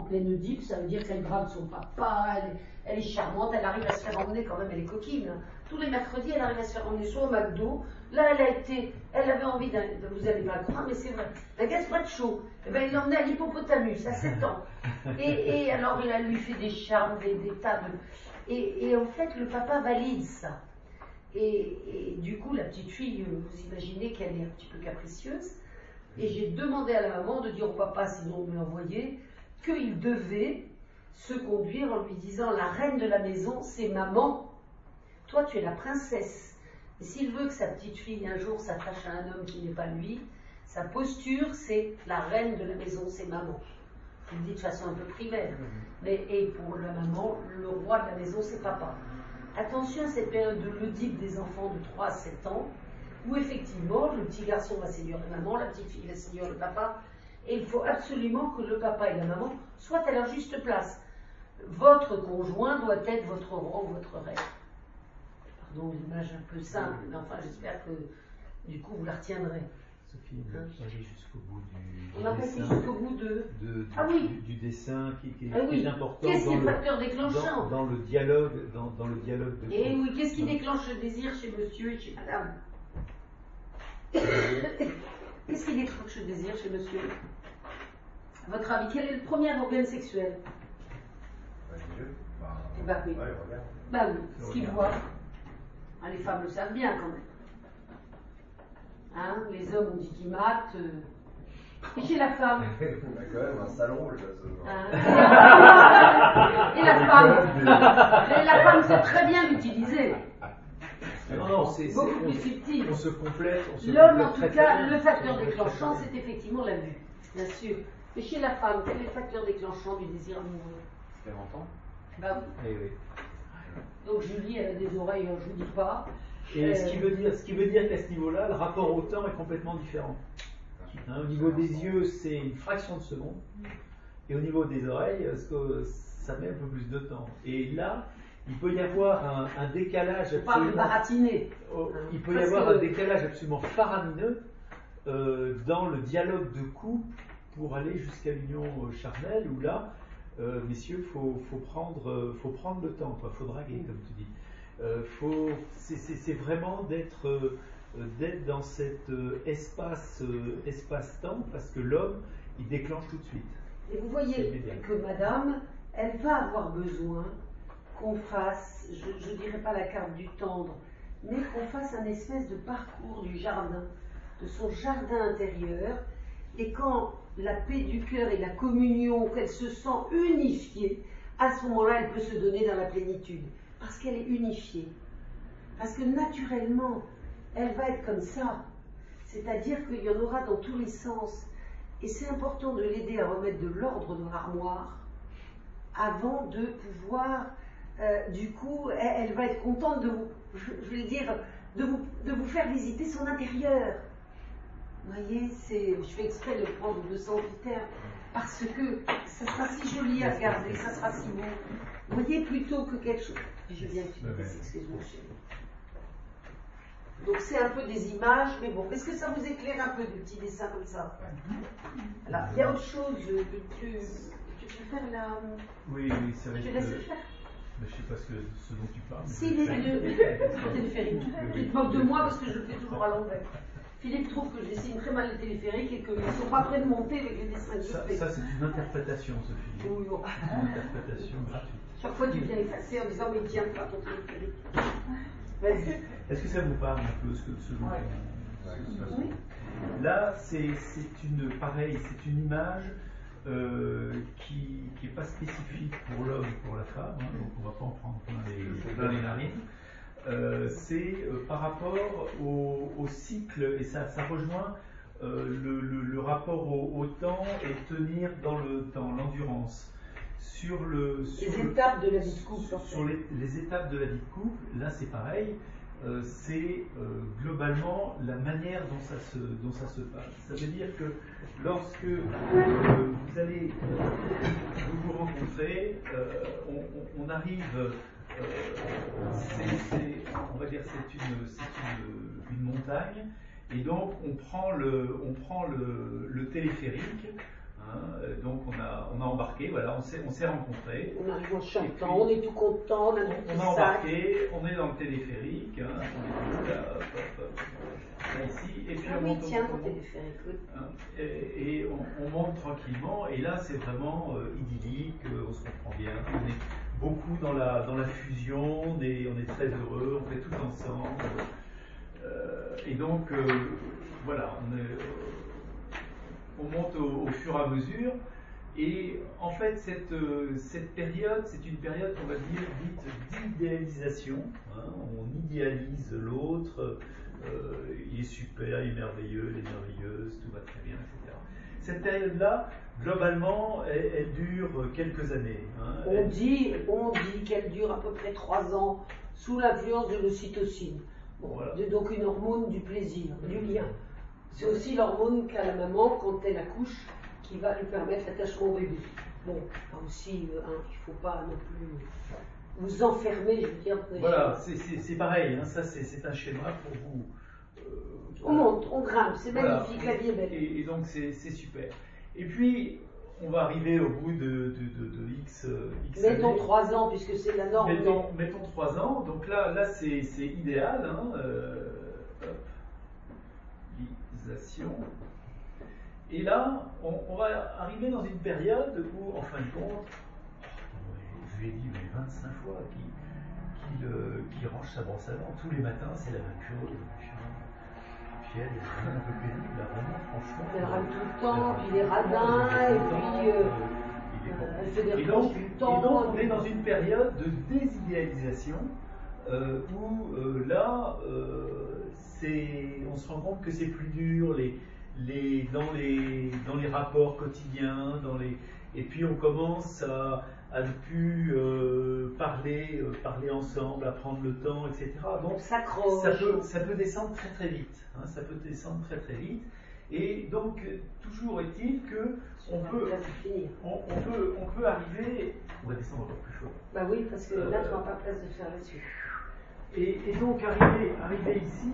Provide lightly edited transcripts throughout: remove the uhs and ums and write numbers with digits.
pleine Oedipe, ça veut dire qu'elle brave son papa, elle est charmante, elle arrive à se faire emmener quand même, elle est coquine. Hein. Tous les mercredis, elle arrive à se faire emmener soit au McDo. Là, elle avait envie d'un, vous n'allez pas le croire, mais c'est vrai, un gazpacho. Eh ben, il l'emmenait à l'hippopotamus à 7 ans. Et alors, elle lui fait des charmes, des tas de... Et en fait, le papa valide ça. Et du coup, la petite fille, vous imaginez qu'elle est un petit peu capricieuse. Et j'ai demandé à la maman de dire au papa, sinon on me l'envoyait, qu'il devait se conduire en lui disant, la reine de la maison, c'est maman. Toi, tu es la princesse. Et s'il veut que sa petite fille, un jour, s'attache à un homme qui n'est pas lui, sa posture, c'est la reine de la maison, c'est maman. Je le dis de façon un peu primaire. Et pour la maman, le roi de la maison, c'est papa. Attention à cette période de l'Oedipe des enfants de 3 à 7 ans, où effectivement, le petit garçon va séduire la maman, la petite fille va séduire le papa, et il faut absolument que le papa et la maman soient à leur juste place. Votre conjoint doit être votre roi ou votre reine. Pardon, l'image un peu simple, mais enfin, j'espère que, du coup, vous la retiendrez. Sophie, on n'a pas allé jusqu'au bout du on n'a pas été jusqu'au bout du dessin qui oui. est important. Qu'est-ce qui est le facteur déclenchant dans le dialogue de Et oui, qu'est-ce qui déclenche le désir chez monsieur et chez madame? Qu'est-ce qui déclenche le désir chez monsieur? À votre avis, quel est le premier organe sexuel? Les yeux. Bah oui. Ouais, regarde. Bah oui, ce qu'ils voient. Ah, les femmes le savent bien quand même. Hein, les hommes ont dit qu'ils matent. Et chez la femme? On a quand même un sale rôle, là, ce genre. Et la femme sait très bien l'utiliser. Non, c'est beaucoup plus subtil. On se complète. L'homme, en tout cas, le facteur déclenchant, c'est effectivement la vue, bien sûr. Mais chez la femme, quel est le facteur déclenchant du désir amoureux? C'est longtemps. Bah oui. Oui. Donc Julie, elle a des oreilles, je vous dis pas. Et ce qui veut dire qu'à ce niveau-là, le rapport au temps est complètement différent. Hein, au niveau des yeux, c'est une fraction de seconde. Et au niveau des oreilles, ça met un peu plus de temps. Et là, il peut y avoir un décalage absolument... Il peut y avoir un décalage absolument faramineux dans le dialogue de couple pour aller jusqu'à l'union charnelle, où là, messieurs, faut prendre le temps, il faut draguer, comme tu dis. C'est vraiment d'être dans cet espace-temps, parce que l'homme, il déclenche tout de suite. Et vous voyez que madame, elle va avoir besoin qu'on fasse, je ne dirais pas la carte du tendre, mais qu'on fasse un espèce de parcours du jardin, de son jardin intérieur, et quand la paix du cœur et la communion, qu'elle se sent unifiée, à ce moment-là, elle peut se donner dans la plénitude, parce qu'elle est unifiée. Parce que naturellement, elle va être comme ça. C'est-à-dire qu'il y en aura dans tous les sens. Et c'est important de l'aider à remettre de l'ordre dans l'armoire avant de pouvoir, du coup, elle va être contente de vous, je vais dire, de vous faire visiter son intérieur. Vous voyez, je fais exprès de prendre 200 termes, parce que ça sera si joli à regarder, ça sera si beau. Vous voyez, plutôt que quelque chose... Je viens de finir, excusez-moi, chérie. Donc c'est un peu des images, mais bon, est-ce que ça vous éclaire un peu des petits dessins comme ça? Alors, il y a autre chose de plus... Tu peux faire la... Oui, c'est vrai. Je laisse le faire. Mais je ne sais pas ce dont tu parles. Si, les téléphériques. Tu te moques de moi parce que je le fais toujours à l'envers. Philippe trouve que je dessine très mal les téléphériques et qu'ils ne sont pas prêts de monter avec les dessins que je fais. Ça, c'est une interprétation, Sophie. Oui, bon. Une interprétation gratuite. Chaque fois, tu viens effacer en disant, mais tiens pas ton téléphérique. Vas-y. Est-ce que ça vous parle un peu ce dont Oui. Là, c'est une image qui n'est pas spécifique pour l'homme et pour la femme, hein, donc on ne va pas en prendre plein les narines. C'est par rapport au cycle, et ça rejoint le rapport au temps et tenir dans le temps, l'endurance. Les étapes de la vie de couple. Sur les étapes de la vie de couple, là c'est pareil, c'est globalement la manière dont ça se passe. Ça veut dire que lorsque vous allez vous rencontrer, on arrive, on va dire c'est une montagne, et donc on prend le téléphérique. Donc on a embarqué, voilà, on s'est rencontrés. On arrive en chantant, on est tout content, on a On a embarqué, on est dans le téléphérique, là, ici, et puis on monte au téléphérique, oui. Et on monte tranquillement, et là c'est vraiment idyllique, on se comprend bien, on est beaucoup dans la fusion, on est très heureux, on fait tout ensemble. Et donc voilà, on monte au fur et à mesure. Et en fait, cette période, c'est une période qu'on va dire dite d'idéalisation. On idéalise l'autre, il est super, il est merveilleux, elle est merveilleuse, tout va très bien, etc. Cette période-là, globalement, elle dure quelques années. On dit qu'elle dure à peu près 3 ans sous l'influence de l'ocytocine. Bon, voilà. C'est donc une hormone du plaisir, du lien. C'est aussi l'hormone qu'a la maman quand elle accouche, qui va lui permettre l'attachement au bébé. Bon, aussi, il ne faut pas non plus vous enfermer, je veux dire. Voilà, c'est pareil, ça c'est un schéma pour vous. On monte, on grimpe, c'est magnifique, voilà. La vie est belle. Et donc c'est super. Et puis, on va arriver au bout de X mettons années. 3 ans, puisque c'est la norme. Mettons 3 ans, donc là c'est idéal. Et là, on va arriver dans une période où, en fin de compte, je lui ai dit 25 fois qu'il range sa brosse à dents tous les matins, c'est la même chose. Puis elle est un peu pénible, là, vraiment, franchement. Elle râle tout le temps, puis il est radin, et puis elle fait des reproches tout le temps. Et donc, on est dans une période de désidéalisation où là, on se rend compte que c'est plus dur dans les rapports quotidiens, et puis on commence à ne plus parler ensemble, à prendre le temps, etc. Donc ça peut descendre très très vite. Ça peut descendre très très vite. Et donc toujours est-il que on peut arriver. On va descendre encore plus chaud. Bah oui, parce que là tu n'auras pas place de faire là-dessus. Et donc arriver ici.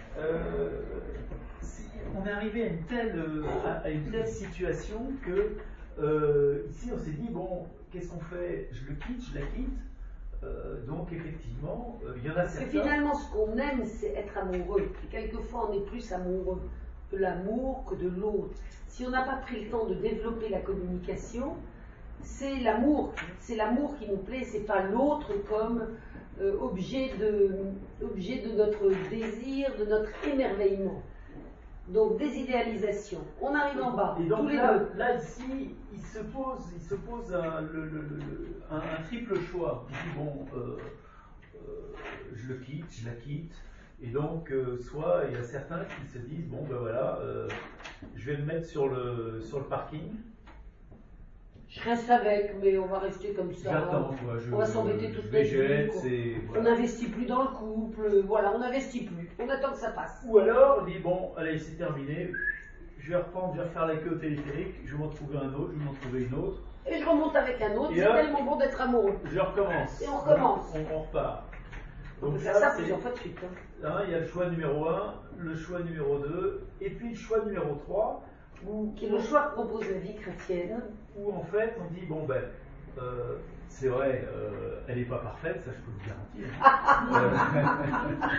On est arrivé à une telle situation que ici on s'est dit bon, qu'est-ce qu'on fait? Je le quitte, je la quitte. Donc effectivement, il y en a certains. Et finalement, ce qu'on aime, c'est être amoureux. Et quelquefois, on est plus amoureux de l'amour que de l'autre. Si on n'a pas pris le temps de développer la communication, c'est l'amour qui nous plaît. C'est pas l'autre comme objet de notre désir, de notre émerveillement. Donc désidéalisation. On arrive en bas. Et donc tous les là ici, il se pose un triple choix. Il dit bon, je le quitte, je la quitte. Et donc soit il y a certains qui se disent bon ben voilà, je vais me mettre sur le parking. Je reste avec, mais on va rester comme ça. J'attends, on va s'embêter toute la vie. On n'investit plus dans le couple, voilà, on n'investit plus. On attend que ça passe. Ou alors, on dit bon, allez, c'est terminé. Je vais refaire la queue au téléphérique. Je vais m'en trouver un autre, je vais m'en trouver une autre. Et je remonte avec un autre. C'est tellement bon d'être amoureux. Je recommence. Et on recommence. On repart. Donc on peut faire ça plusieurs fois de suite. Là, il y a le choix numéro 1, le choix numéro 2, et puis le choix numéro 3. Qui est le choix que propose la vie chrétienne. Où en fait on dit bon ben c'est vrai, elle n'est pas parfaite, ça je peux vous garantir.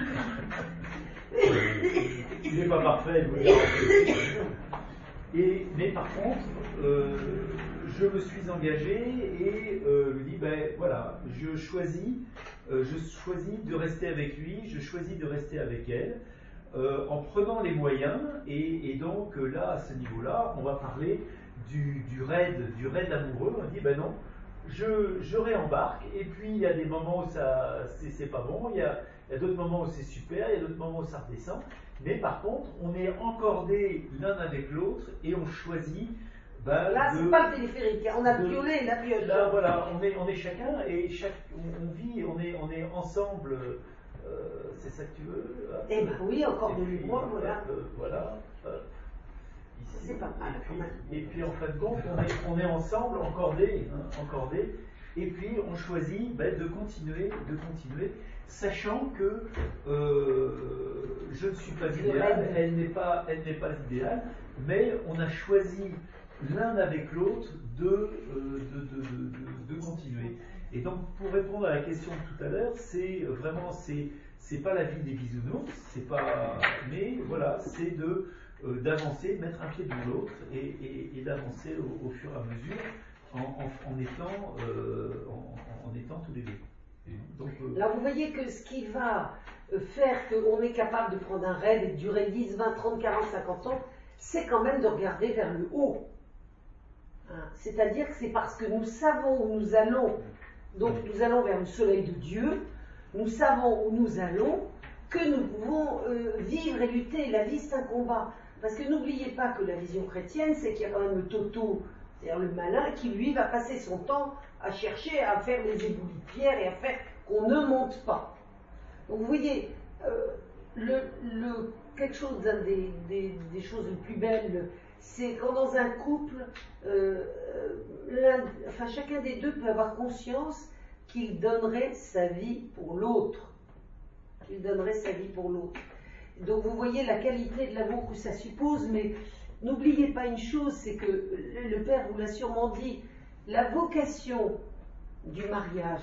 Il n'est pas parfait, je vous garantis. Mais par contre, je me suis engagé et lui dis ben voilà, je choisis de rester avec lui, je choisis de rester avec elle. En prenant les moyens, et donc là, à ce niveau-là, on va parler du raid amoureux. On dit, ben non, je réembarque, et puis il y a des moments où c'est pas bon, il y a d'autres moments où c'est super, il y a d'autres moments où ça redescend, mais par contre, on est encordés l'un avec l'autre, et on choisit. Là, c'est pas le téléphérique, on a violé la pioche. Là, voilà, on est chacun, et on vit, on est ensemble. C'est ça que tu veux? Eh ben oui, encore de l'humour, voilà. Voilà. Ici. C'est pas mal. Et puis en fin de compte, on est ensemble, encordés, et puis on choisit de continuer, sachant que je ne suis pas idéal, elle n'est pas idéale, mais on a choisi l'un avec l'autre de continuer. Et donc, pour répondre à la question de tout à l'heure, c'est vraiment, c'est pas la vie des bisounours, c'est pas, mais voilà, c'est d'avancer, de mettre un pied dans l'autre et d'avancer au fur et à mesure en étant tous les deux. Donc, alors vous voyez que ce qui va faire qu'on est capable de prendre un rêve et de durer 10, 20, 30, 40, 50 ans, c'est quand même de regarder vers le haut. Hein, c'est-à-dire que c'est parce que nous savons où nous allons, donc nous allons vers le soleil de Dieu, nous savons où nous allons, que nous pouvons vivre et lutter. La vie, c'est un combat. Parce que n'oubliez pas que la vision chrétienne, c'est qu'il y a quand même le toto, c'est-à-dire le malin, qui lui va passer son temps à chercher à faire des éboulis de pierre et à faire qu'on ne monte pas. Donc vous voyez, quelque chose des choses les plus belles, c'est quand dans un couple, chacun des deux peut avoir conscience qu'il donnerait sa vie pour l'autre. Qu'il donnerait sa vie pour l'autre. Donc vous voyez la qualité de l'amour que ça suppose, mais n'oubliez pas une chose, c'est que le Père vous l'a sûrement dit, la vocation du mariage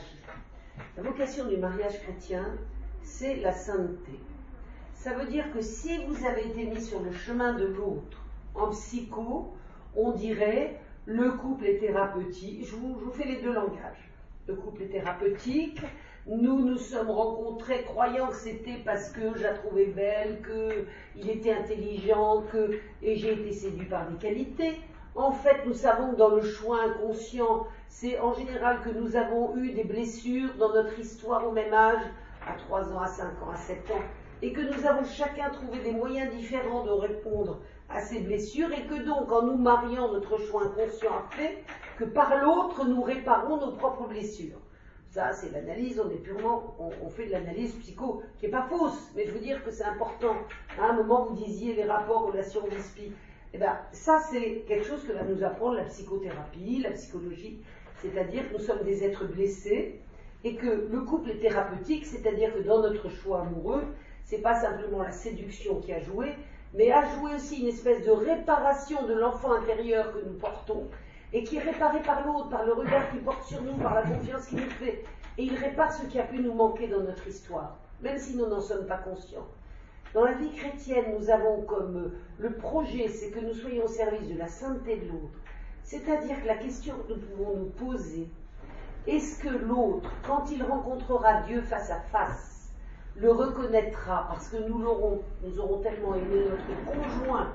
chrétien, c'est la sainteté. Ça veut dire que si vous avez été mis sur le chemin de l'autre, en psycho, on dirait le couple est thérapeutique. Je vous fais les deux langages. Le couple est thérapeutique. Nous sommes rencontrés croyant que c'était parce que je la trouvais belle, qu'il était intelligent, et j'ai été séduit par des qualités. En fait, nous savons que dans le choix inconscient, c'est en général que nous avons eu des blessures dans notre histoire au même âge, à 3 ans, à 5 ans, à 7 ans, et que nous avons chacun trouvé des moyens différents de répondre à ces blessures, et que donc, en nous mariant, notre choix inconscient a fait que par l'autre, nous réparons nos propres blessures. Ça, c'est l'analyse, on fait de l'analyse psycho, qui n'est pas fausse, mais je veux dire que c'est important. À un moment, vous disiez les rapports, relations, bispi. Eh bien, ça, c'est quelque chose que va nous apprendre la psychothérapie, la psychologie, c'est-à-dire que nous sommes des êtres blessés, et que le couple est thérapeutique, c'est-à-dire que dans notre choix amoureux, c'est pas simplement la séduction qui a joué, mais a joué aussi une espèce de réparation de l'enfant intérieur que nous portons, et qui est réparé par l'autre, par le regard qu'il porte sur nous, par la confiance qu'il nous fait. Et il répare ce qui a pu nous manquer dans notre histoire, même si nous n'en sommes pas conscients. Dans la vie chrétienne, nous avons comme le projet, c'est que nous soyons au service de la sainteté de l'autre. C'est-à-dire que la question que nous pouvons nous poser, est-ce que l'autre, quand il rencontrera Dieu face à face, le reconnaîtra parce que nous aurons tellement aimé notre conjoint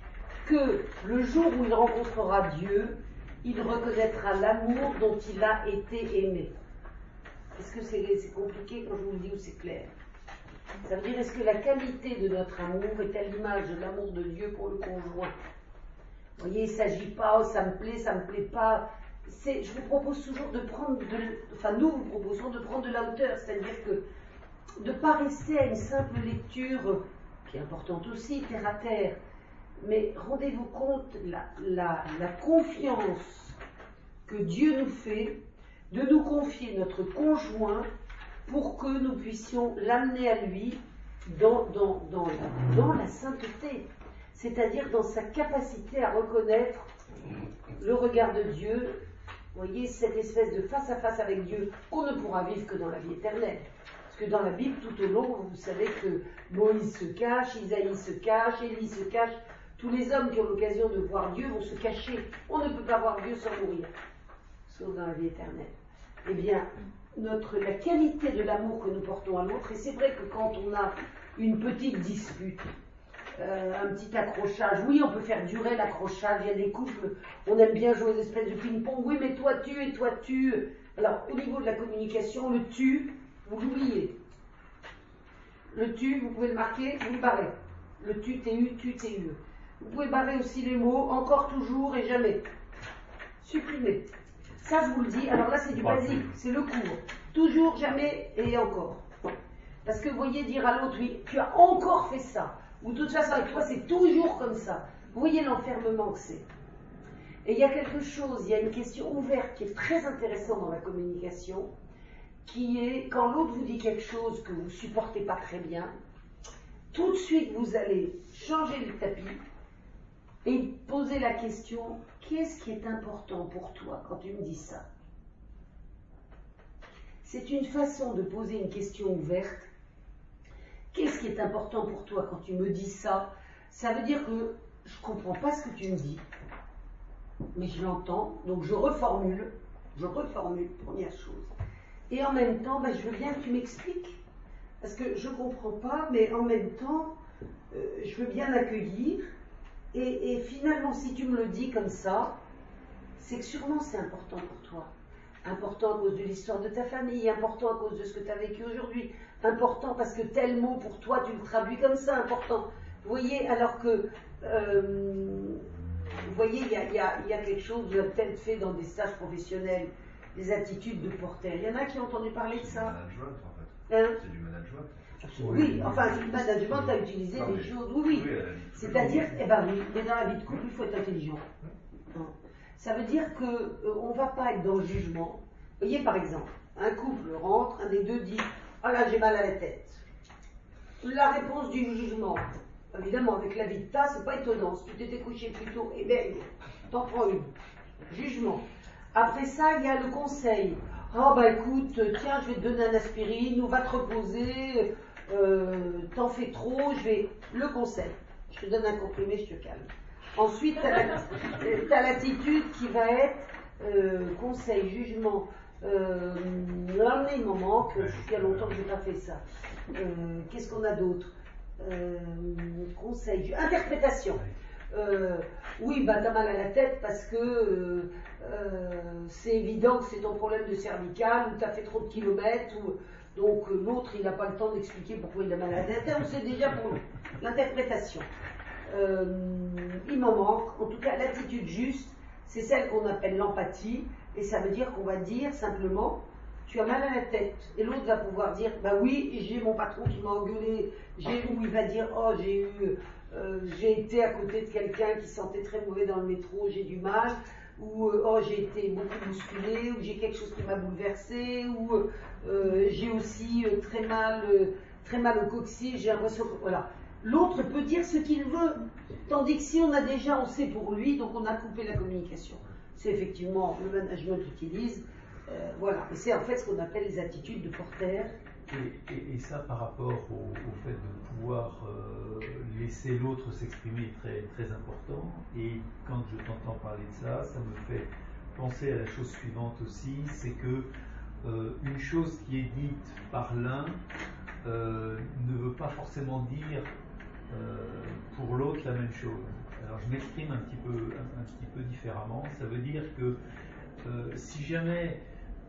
que le jour où il rencontrera Dieu, il reconnaîtra l'amour dont il a été aimé. Est-ce que c'est compliqué quand je vous le dis ou c'est clair? Ça veut dire, est-ce que la qualité de notre amour est à l'image de l'amour de Dieu pour le conjoint? Vous voyez, il ne s'agit pas, ça me plaît pas. Je vous propose toujours de prendre nous vous proposons de prendre de la hauteur, c'est-à-dire que de ne pas rester à une simple lecture, qui est importante aussi, terre à terre, mais rendez-vous compte la confiance que Dieu nous fait de nous confier notre conjoint pour que nous puissions l'amener à lui dans la sainteté, c'est-à-dire dans sa capacité à reconnaître le regard de Dieu. Vous voyez, cette espèce de face à face avec Dieu qu'on ne pourra vivre que dans la vie éternelle. Parce que dans la Bible, tout au long, vous savez que Moïse se cache, Isaïe se cache, Élie se cache. Tous les hommes qui ont l'occasion de voir Dieu vont se cacher. On ne peut pas voir Dieu sans mourir, sauf dans la vie éternelle. Eh bien, la qualité de l'amour que nous portons à l'autre, et c'est vrai que quand on a une petite dispute, un petit accrochage, oui, on peut faire durer l'accrochage, il y a des couples, on aime bien jouer aux espèces de ping-pong, oui, mais toi tu, et toi tu. Alors, au niveau de la communication, le tu, vous l'oubliez. Le tu, vous pouvez le marquer, vous le barrez. Le tu, tu, tu. Vous pouvez barrer aussi les mots, encore, toujours et jamais. Supprimez. Ça, je vous le dis, alors là, c'est du basique, c'est le cours. Toujours, jamais et encore. Parce que vous voyez dire à l'autre, oui, tu as encore fait ça. Ou de toute façon, avec toi, c'est toujours comme ça. Vous voyez l'enfermement que c'est. Et il y a quelque chose, il y a une question ouverte qui est très intéressante dans la communication, qui est, quand l'autre vous dit quelque chose que vous ne supportez pas très bien, tout de suite, vous allez changer le tapis et poser la question, qu'est-ce qui est important pour toi quand tu me dis ça? C'est une façon de poser une question ouverte. Qu'est-ce qui est important pour toi quand tu me dis ça? Ça veut dire que je ne comprends pas ce que tu me dis, mais je l'entends, donc je reformule, première chose. Et en même temps, je veux bien que tu m'expliques, parce que je ne comprends pas, mais en même temps, je veux bien accueillir. Et finalement, si tu me le dis comme ça, c'est que sûrement c'est important pour toi. Important à cause de l'histoire de ta famille, important à cause de ce que tu as vécu aujourd'hui, important parce que tel mot pour toi, tu le traduis comme ça, important. Vous voyez, alors que, vous voyez, il y a quelque chose, vous avez peut-être fait dans des stages professionnels, des attitudes de porteur. Il y en a qui ont entendu parler de ça. C'est du management. Oui, enfin, le management a utilisé des choses. Oui. C'est-à-dire, oui, mais dans la vie de couple, il faut être intelligent. Ça veut dire qu'on ne va pas être dans le jugement. Vous voyez, par exemple, un couple rentre, un des deux dit « Ah là, j'ai mal à la tête ». La réponse du jugement, évidemment, avec la vie de tas, c'est pas étonnant. Si tu t'étais couché plus tôt, eh bien, t'en prends une. Jugement. Après ça, il y a le conseil. Ah écoute, tiens, je vais te donner un aspirine, ou va te reposer, t'en fais trop, le conseil. Je te donne un comprimé, je te calme. Ensuite, t'as l'attitude qui va être conseil, jugement. Là, il m'en manque, il y a longtemps que je n'ai pas fait ça. Qu'est-ce qu'on a d'autre? Conseil, interprétation. Oui, t'as mal à la tête parce que c'est évident que c'est ton problème de cervical, ou t'as fait trop de kilomètres, donc l'autre il n'a pas le temps d'expliquer pourquoi il a mal à la tête. On sait déjà pour l'interprétation. Il m'en manque, en tout cas l'attitude juste, c'est celle qu'on appelle l'empathie, et ça veut dire qu'on va dire simplement tu as mal à la tête, et l'autre va pouvoir dire oui, j'ai mon patron qui m'a engueulé, ou il va dire j'ai été à côté de quelqu'un qui sentait très mauvais dans le métro, j'ai du mal, ou j'ai été beaucoup bousculé, ou j'ai quelque chose qui m'a bouleversé, ou j'ai aussi très mal au coccyx, j'ai l'impression que voilà. L'autre peut dire ce qu'il veut, tandis que si on sait pour lui, donc on a coupé la communication. C'est effectivement le management utilise, voilà. Et c'est en fait ce qu'on appelle les attitudes de porteur. Et ça, par rapport au fait de pouvoir laisser l'autre s'exprimer est très, très important. Et quand je t'entends parler de ça, ça me fait penser à la chose suivante aussi, c'est que une chose qui est dite par l'un ne veut pas forcément dire pour l'autre la même chose. Alors je m'exprime un petit peu différemment. Ça veut dire que si jamais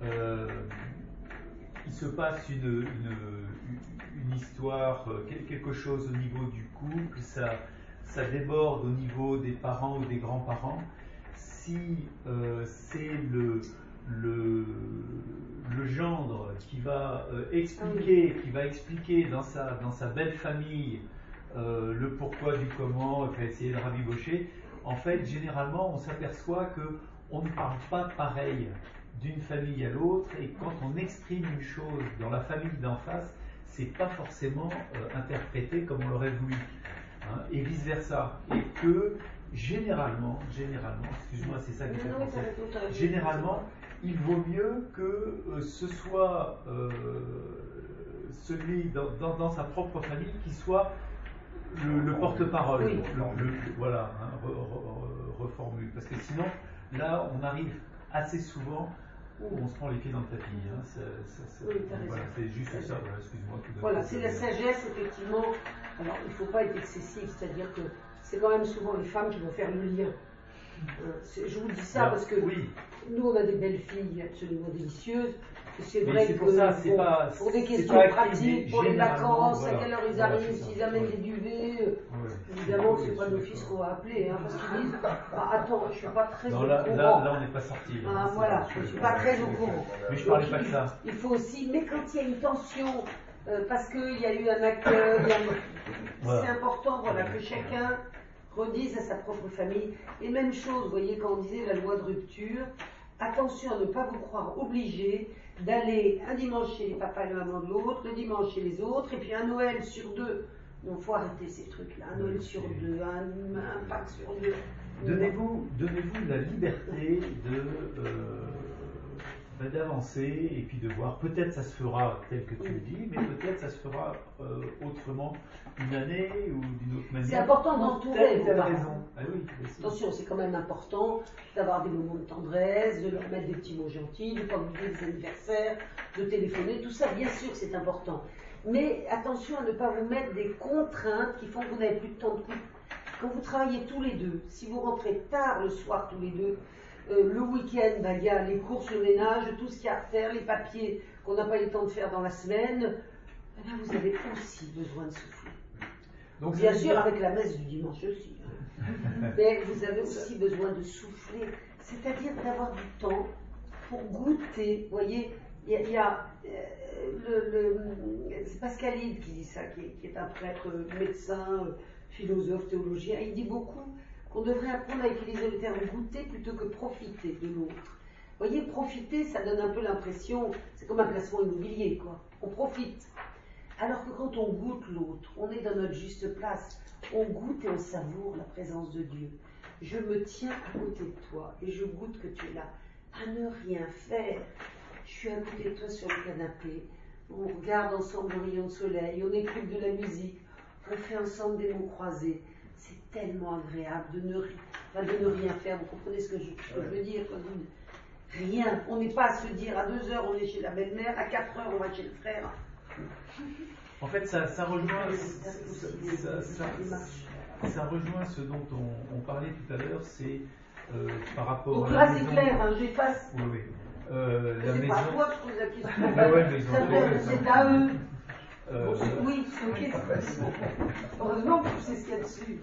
il se passe une histoire, quelque chose au niveau du couple, ça déborde au niveau des parents ou des grands-parents, si c'est le gendre qui va expliquer dans sa belle famille le pourquoi du comment, qui va essayer de rabibocher, en fait, généralement, on s'aperçoit qu'on ne parle pas pareil d'une famille à l'autre, et quand on exprime une chose dans la famille d'en face, c'est pas forcément interprété comme on l'aurait voulu, hein, et vice versa, et que généralement, excuse-moi, c'est ça que je pensais, généralement, il vaut mieux que ce soit celui dans sa propre famille qui soit le porte-parole, oui. Voilà, hein, reformule, parce que sinon, là, on arrive assez souvent où on se prend les pieds dans le tapis. Hein. Voilà, c'est juste ça, voilà, excuse-moi. Voilà, c'est la sagesse, effectivement. Alors, il ne faut pas être excessif, c'est-à-dire que c'est quand même souvent les femmes qui vont faire le lien. Je vous dis ça parce que nous, on a des belles filles absolument délicieuses. Et c'est vrai que pour, ça, pour des questions pratiques, pour les vacances, à quelle heure ils arrivent, s'ils amènent des duvets, évidemment, c'est pas nos fils qu'on va appeler, hein, parce qu'ils disent attends, je ne suis pas très au courant. Là, on n'est pas sorti. Voilà, je ne suis pas très au courant. Mais je ne parlais pas de ça. Il faut aussi, mais quand il y a une tension, parce qu'il y a eu un accueil, c'est important que chacun redise à sa propre famille. Et même chose, vous voyez, quand on disait la loi de rupture, attention à ne pas vous croire obligé d'aller un dimanche chez les papas et les mamans de l'autre, le dimanche chez les autres, et puis un Noël sur deux Donc il faut arrêter ces trucs-là. Un Noël sur deux, un Pâques sur deux. Donnez-vous la liberté d'avancer et puis de voir. Peut-être ça se fera tel que tu le dis, mais peut-être ça se fera autrement une année ou d'une autre manière. C'est important d'entourer vos parents. Raison. Ah oui, attention, c'est quand même important d'avoir des moments de tendresse, de leur mettre des petits mots gentils, de ne pas oublier des anniversaires, de téléphoner, tout ça, bien sûr, c'est important. Mais attention à ne pas vous mettre des contraintes qui font que vous n'avez plus de temps de couple. Quand vous travaillez tous les deux, si vous rentrez tard le soir tous les deux, le week-end, il y a les courses, le ménage, tout ce qu'il y a à faire, les papiers qu'on n'a pas eu le temps de faire dans la semaine, vous avez aussi besoin de souffler. Donc, bien sûr, avec la messe du dimanche aussi. Mais vous avez aussi besoin de souffler, c'est-à-dire d'avoir du temps pour goûter. Vous voyez, il y a c'est Pascaline qui dit ça, qui est un prêtre, médecin, philosophe, théologien. Il dit beaucoup qu'on devrait apprendre à utiliser le terme goûter plutôt que profiter de l'autre. Vous voyez, profiter, ça donne un peu l'impression, c'est comme un placement immobilier, quoi. On profite. Alors que quand on goûte l'autre, on est dans notre juste place. On goûte et on savoure la présence de Dieu. Je me tiens à côté de toi et je goûte que tu es là. À ne rien faire. Je suis à côté de toi sur le canapé. On regarde ensemble le rayon de soleil, on écoute de la musique, on fait ensemble des mots croisés. C'est tellement agréable de ne rien faire. Vous comprenez ce que je veux dire quand je dis rien. On n'est pas à se dire à 2h on est chez la belle-mère, à 4h on va chez le frère. En fait, ça rejoint ce dont on parlait tout à l'heure, c'est par rapport donc à là, la maison. c'est clair, hein, j'efface. Oui, oui. La c'est maison. pas à toi que je pose la question. Ouais, mais ils ont C'est à eux. Oui, ok. Heureusement que tu sais ce qu'il y a dessus.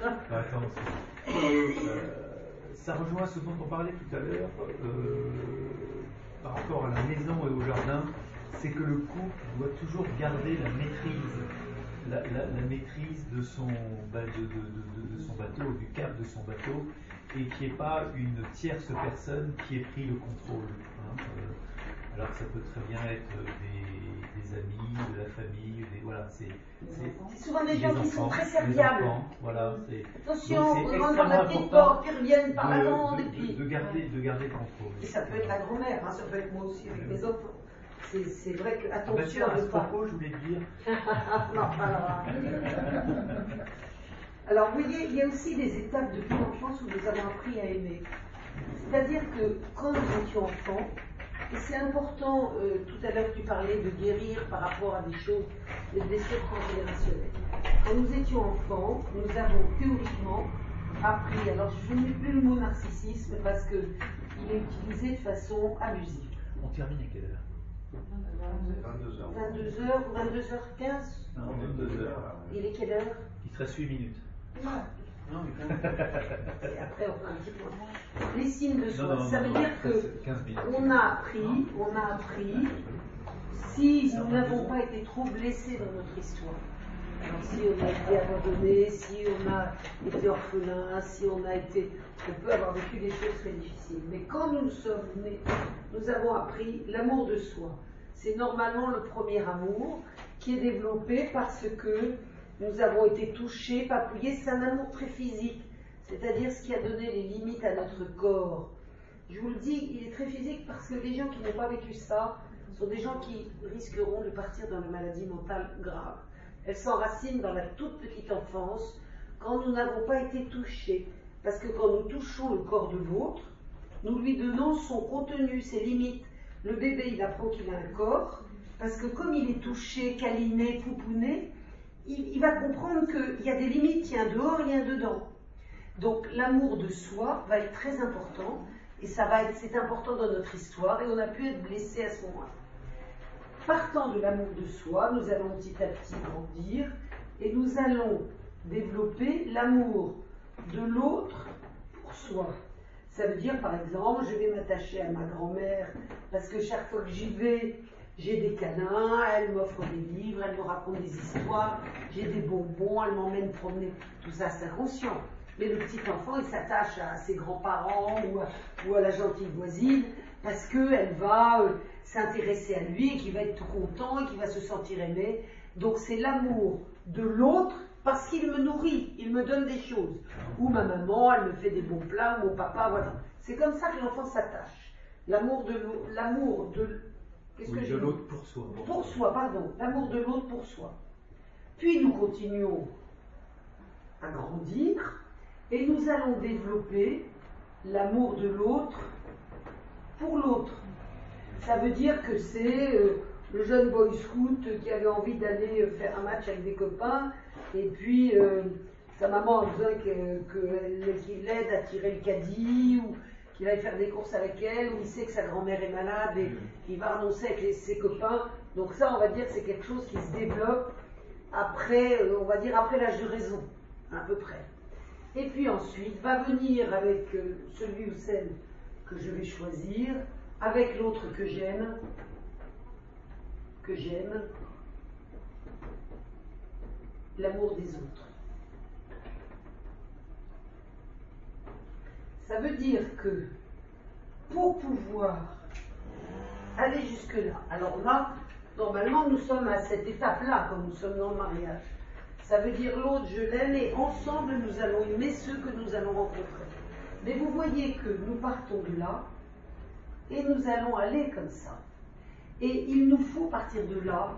Ça rejoint ce dont on parlait tout à l'heure par rapport à la maison et au jardin, c'est que le couple doit toujours garder la maîtrise de son bateau, du cap de son bateau, et qu'il n'y ait pas une tierce personne qui ait pris le contrôle. Alors ça peut très bien être des amis, de la famille, c'est souvent des gens qui sont très serviables. Voilà, attention, on rentre dans la petite porte, ils reviennent par la grande, et puis... De garder le contrôle. Et ça peut être la grand-mère, hein, ça peut être moi aussi avec mes enfants. C'est vrai que, attention à ce propos, je voulais dire... Non, alors, vous voyez, il y a aussi des étapes depuis l'enfance où nous avons appris à aimer. C'est-à-dire que quand nous étions enfants, et c'est important, tout à l'heure tu parlais de guérir par rapport à des choses, des blessures transgénérationnelles. Quand nous étions enfants, nous avons théoriquement appris, alors je ne mets plus le mot narcissisme parce qu'il est utilisé de façon abusive. On termine à quelle heure? 22h. 22h ou 22h15? Non, 22h. Il est quelle heure? Il te reste 8 minutes. Non. Non, mais et après on fera un petit point. Les signes de soi, ça veut non, dire qu'on a appris, si nous n'avons pas été trop blessés dans notre histoire, alors si on a été abandonné, si on a été orphelin, si on peut avoir vécu des choses très difficiles. Mais quand nous sommes nés, nous avons appris l'amour de soi. C'est normalement le premier amour qui est développé parce que nous avons été touchés, papouillés. C'est un amour très physique, c'est-à-dire ce qui a donné les limites à notre corps. Je vous le dis, il est très physique parce que les gens qui n'ont pas vécu ça sont des gens qui risqueront de partir dans la maladie mentale grave. Elles s'enracinent dans la toute petite enfance quand nous n'avons pas été touchés. Parce que quand nous touchons le corps de l'autre, nous lui donnons son contenu, ses limites. Le bébé, il apprend qu'il a un corps, parce que comme il est touché, câliné, pouponné, il va comprendre qu'il y a des limites, il y a un dehors, il y a un dedans. Donc l'amour de soi va être très important, et c'est important dans notre histoire, et on a pu être blessé à ce moment-là. Partant de l'amour de soi, nous allons petit à petit grandir, et nous allons développer l'amour de l'autre pour soi. Ça veut dire, par exemple, je vais m'attacher à ma grand-mère, parce que chaque fois que j'y vais, j'ai des câlins, elle m'offre des livres, elle me raconte des histoires, j'ai des bonbons, elle m'emmène promener. Tout ça, c'est inconscient. Mais le petit enfant, il s'attache à ses grands-parents ou à la gentille voisine parce qu'elle va s'intéresser à lui et qu'il va être content et qu'il va se sentir aimé. Donc c'est l'amour de l'autre parce qu'il me nourrit, il me donne des choses. Ou ma maman, elle me fait des bons plats, ou mon papa, voilà. C'est comme ça que l'enfant s'attache. L'amour de qu'est-ce que de l'autre pour soi. Pour soi, pardon. L'amour de l'autre pour soi. Puis nous continuons à grandir et nous allons développer l'amour de l'autre pour l'autre. Ça veut dire que c'est le jeune boy scout qui avait envie d'aller faire un match avec des copains et puis sa maman a besoin qu'il l'aide à tirer le caddie ou qu'il aille faire des courses avec elle, ou il sait que sa grand-mère est malade et il va renoncer avec ses copains. Donc ça, on va dire, c'est quelque chose qui se développe après, on va dire, après l'âge de raison, à peu près. Et puis ensuite, va venir avec celui ou celle que je vais choisir, avec l'autre que j'aime, l'amour des autres. Ça veut dire que pour pouvoir aller jusque-là, alors là, normalement nous sommes à cette étape-là quand nous sommes dans le mariage. Ça veut dire l'autre, je l'aime et ensemble nous allons aimer ceux que nous allons rencontrer. Mais vous voyez que nous partons de là et nous allons aller comme ça. Et il nous faut partir de là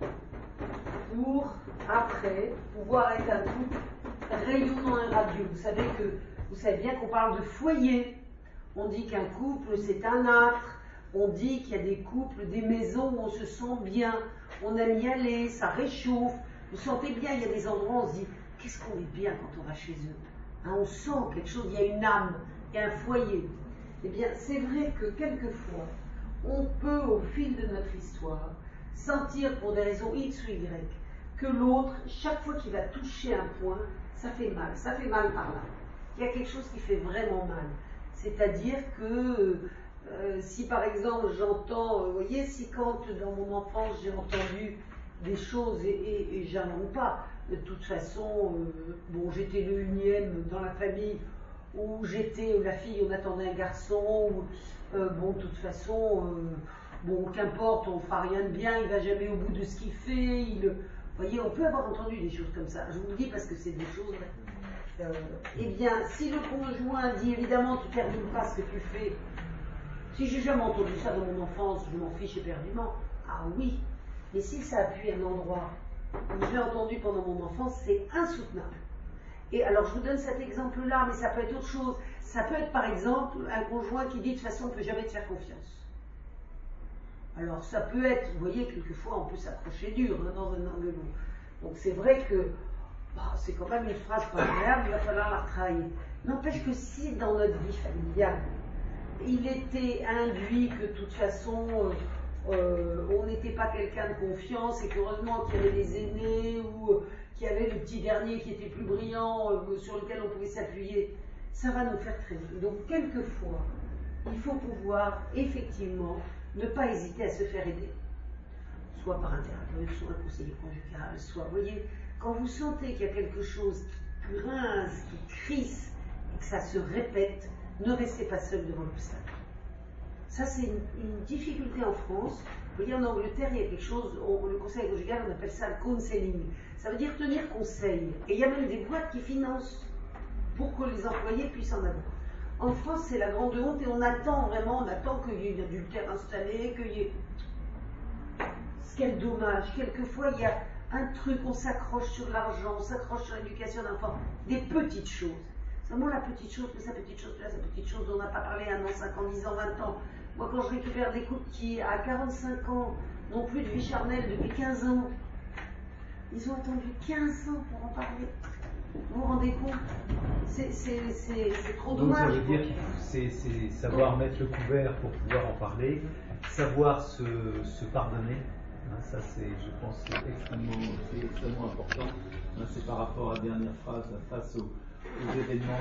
pour, après, pouvoir être un couple rayonnant et radieux. Vous savez bien qu'on parle de foyer. On dit qu'un couple, c'est un âtre. On dit qu'il y a des couples, des maisons où on se sent bien. On aime y aller, ça réchauffe. Vous sentez bien, il y a des endroits où on se dit, qu'est-ce qu'on est bien quand on va chez eux. Hein, on sent quelque chose, il y a une âme, il y a un foyer. Eh bien, c'est vrai que quelquefois, on peut, au fil de notre histoire, sentir pour des raisons X ou Y, que l'autre, chaque fois qu'il va toucher un point, ça fait mal par là. Il y a quelque chose qui fait vraiment mal. C'est-à-dire que si par exemple j'entends, vous voyez, si quand dans mon enfance j'ai entendu des choses et j'invente pas, de toute façon, bon, j'étais le unième dans la famille, ou j'étais la fille, on attendait un garçon, ou bon, de toute façon, bon, qu'importe, on fera rien de bien, il va jamais au bout de ce qu'il fait, vous voyez, on peut avoir entendu des choses comme ça. Je vous le dis parce que c'est des choses. Eh bien, si le conjoint dit évidemment tu termines pas ce que tu fais, si j'ai jamais entendu ça dans mon enfance, je m'en fiche éperdument. Ah oui, mais si ça appuie un endroit où je l'ai entendu pendant mon enfance, c'est insoutenable. Et alors je vous donne cet exemple-là, mais ça peut être autre chose. Ça peut être par exemple un conjoint qui dit de toute façon on ne peut jamais te faire confiance. Alors ça peut être, vous voyez, quelquefois on peut s'approcher dur hein, dans un angle long. Donc c'est vrai que c'est quand même une phrase pas agréable, il va falloir la travailler. N'empêche que si dans notre vie familiale, il était induit que de toute façon on n'était pas quelqu'un de confiance et qu'heureusement qu'il y avait des aînés ou qu'il y avait le petit dernier qui était plus brillant sur lequel on pouvait s'appuyer, ça va nous faire très mal. Donc quelquefois, il faut pouvoir effectivement ne pas hésiter à se faire aider. Soit par un thérapeute, soit un conseiller conjugal, soit, vous voyez, quand vous sentez qu'il y a quelque chose qui grince, qui crisse, et que ça se répète, ne restez pas seul devant l'obstacle. Ça, c'est une difficulté en France. Vous voyez, en Angleterre, il y a quelque chose, le conseil conjugal, on appelle ça le counseling. Ça veut dire tenir conseil. Et il y a même des boîtes qui financent pour que les employés puissent en avoir. En France, c'est la grande honte et on attend qu'il y ait une adultère installée, qu'il y ait... Quel dommage. Quelquefois, il y a un truc, on s'accroche sur l'argent, on s'accroche sur l'éducation d'enfants, des petites choses. Seulement la petite chose, mais sa petite chose, là, sa petite chose dont on n'a pas parlé 1 an, 5 ans, 10 ans, 20 ans. Moi, quand je récupère des couples qui, à 45 ans, n'ont plus de vie charnelle depuis 15 ans, ils ont attendu 15 ans pour en parler. Vous vous rendez compte? C'est trop dommage. Donc ça veut dire qu'il faut c'est savoir mettre le couvert pour pouvoir en parler, savoir se pardonner. Ça, je pense, c'est extrêmement important. C'est par rapport à la dernière phrase, face aux événements